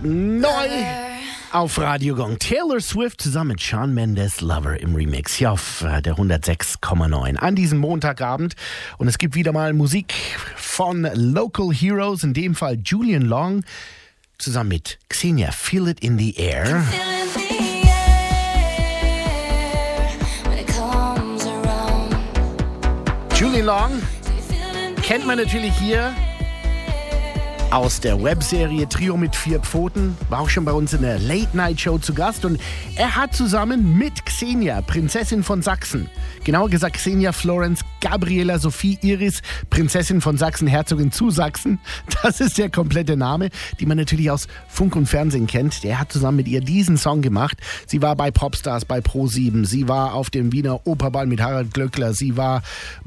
Neu auf Radio Gong. Taylor Swift zusammen mit Shawn Mendes, Lover im Remix. Hier auf der 106,9 an diesem Montagabend. Und es gibt wieder mal Musik von Local Heroes, in dem Fall Julian Long, zusammen mit Xenia, Feel It in the Air. Julian Long kennt man natürlich hier aus der Webserie Trio mit 4 Pfoten, war auch schon bei uns in der Late-Night-Show zu Gast und er hat zusammen mit Xenia, Prinzessin von Sachsen, genauer gesagt Xenia Florence Gabriela Sophie Iris, Prinzessin von Sachsen, Herzogin zu Sachsen, das ist der komplette Name, die man natürlich aus Funk und Fernsehen kennt. Der hat zusammen mit ihr diesen Song gemacht. Sie war bei Popstars, bei Pro7, sie war auf dem Wiener Operball mit Harald Glöckler, sie war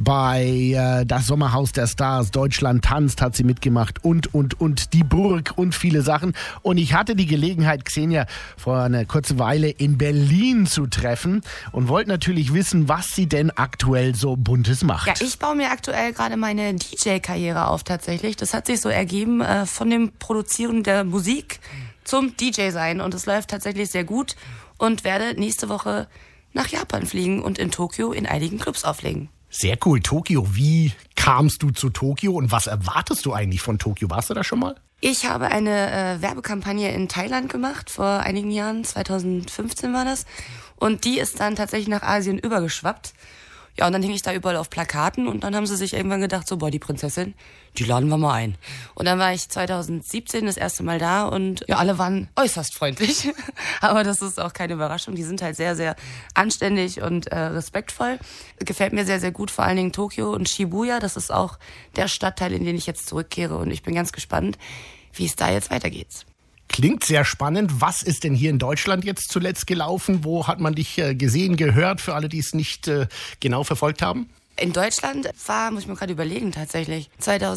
bei Das Sommerhaus der Stars, Deutschland tanzt hat sie mitgemacht und die Burg und viele Sachen. Und ich hatte die Gelegenheit, Xenia vor einer kurzen Weile in Berlin zu treffen und wollte natürlich wissen, was sie denn aktuell so Buntes macht. Ja, ich baue mir aktuell gerade meine DJ-Karriere auf tatsächlich. Das hat sich so ergeben von dem Produzieren der Musik zum DJ sein. Und es läuft tatsächlich sehr gut und werde nächste Woche nach Japan fliegen und in Tokio in einigen Clubs auflegen. Sehr cool. Tokio, wie kamst du zu Tokio und was erwartest du eigentlich von Tokio? Warst du da schon mal? Ich habe eine Werbekampagne in Thailand gemacht, vor einigen Jahren, 2015 war das. Und die ist dann tatsächlich nach Asien übergeschwappt. Ja, und dann hing ich da überall auf Plakaten und dann haben sie sich irgendwann gedacht, so, boah, die Prinzessin, die laden wir mal ein. Und dann war ich 2017 das erste Mal da und ja, alle waren äußerst freundlich. Aber das ist auch keine Überraschung. Die sind halt sehr, sehr anständig und respektvoll. Gefällt mir sehr, sehr gut, vor allen Dingen Tokio und Shibuya. Das ist auch der Stadtteil, in den ich jetzt zurückkehre und ich bin ganz gespannt, wie es da jetzt weitergeht. Klingt sehr spannend. Was ist denn hier in Deutschland jetzt zuletzt gelaufen? Wo hat man dich gesehen, gehört, für alle, die es nicht genau verfolgt haben? In Deutschland muss ich mir gerade überlegen tatsächlich.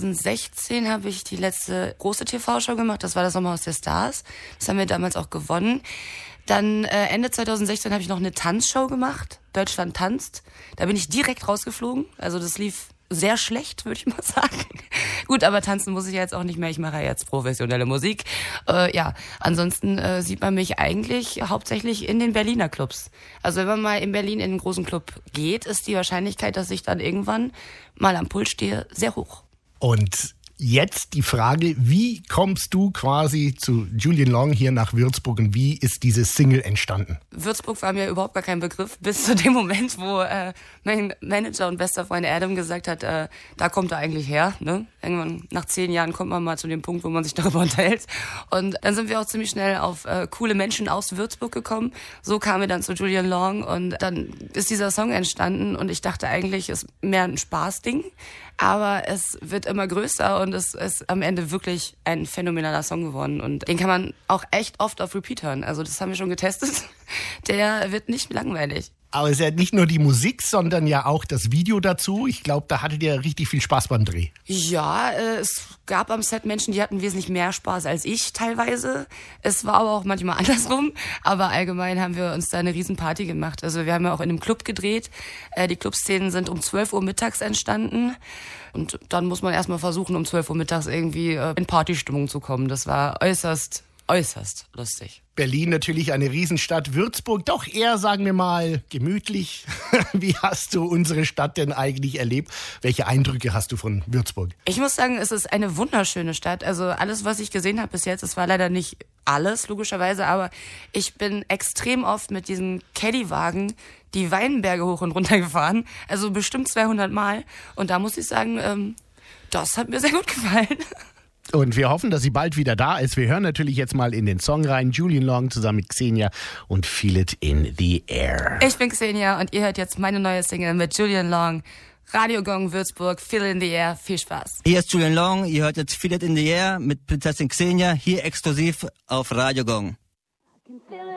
2016 habe ich die letzte große TV-Show gemacht. Das war das Sommerhaus der Stars. Das haben wir damals auch gewonnen. Dann Ende 2016 habe ich noch eine Tanzshow gemacht. Deutschland tanzt. Da bin ich direkt rausgeflogen. Also das lief sehr schlecht, würde ich mal sagen. Gut, aber tanzen muss ich ja jetzt auch nicht mehr. Ich mache ja jetzt professionelle Musik. Ja, ansonsten sieht man mich eigentlich hauptsächlich in den Berliner Clubs. Also wenn man mal in Berlin in einen großen Club geht, ist die Wahrscheinlichkeit, dass ich dann irgendwann mal am Pult stehe, sehr hoch. Und jetzt die Frage, wie kommst du quasi zu Julian Long hier nach Würzburg und wie ist diese Single entstanden? Würzburg war mir überhaupt gar kein Begriff, bis zu dem Moment, wo mein Manager und bester Freund Adam gesagt hat, da kommt er eigentlich her. Ne? Irgendwann nach 10 Jahren kommt man mal zu dem Punkt, wo man sich darüber unterhält. Und dann sind wir auch ziemlich schnell auf coole Menschen aus Würzburg gekommen. So kamen wir dann zu Julian Long und dann ist dieser Song entstanden und ich dachte eigentlich, es ist mehr ein Spaßding. Aber es wird immer größer und es ist am Ende wirklich ein phänomenaler Song geworden. Und den kann man auch echt oft auf Repeat hören. Also das haben wir schon getestet. Der wird nicht langweilig. Aber es ist ja nicht nur die Musik, sondern ja auch das Video dazu. Ich glaube, da hattet ihr richtig viel Spaß beim Dreh. Ja, es gab am Set Menschen, die hatten wesentlich mehr Spaß als ich teilweise. Es war aber auch manchmal andersrum. Aber allgemein haben wir uns da eine Riesenparty gemacht. Also wir haben ja auch in einem Club gedreht. Die Clubszenen sind um 12 Uhr mittags entstanden. Und dann muss man erstmal versuchen, um 12 Uhr mittags irgendwie in Partystimmung zu kommen. Das war äußerst lustig. Berlin natürlich eine Riesenstadt, Würzburg doch eher, sagen wir mal, gemütlich. Wie hast du unsere Stadt denn eigentlich erlebt? Welche Eindrücke hast du von Würzburg? Ich muss sagen, es ist eine wunderschöne Stadt. Also alles, was ich gesehen habe bis jetzt, es war leider nicht alles, logischerweise, aber ich bin extrem oft mit diesem Caddy-Wagen die Weinberge hoch und runter gefahren. Also bestimmt 200 Mal. Und da muss ich sagen, das hat mir sehr gut gefallen. Und wir hoffen, dass sie bald wieder da ist. Wir hören natürlich jetzt mal in den Song rein. Julian Long zusammen mit Xenia und Feel It in the Air. Ich bin Xenia und ihr hört jetzt meine neue Single mit Julian Long. Radio Gong Würzburg, Feel It in the Air. Viel Spaß. Hier ist Julian Long. Ihr hört jetzt Feel It in the Air mit Prinzessin Xenia hier exklusiv auf Radio Gong. I can feel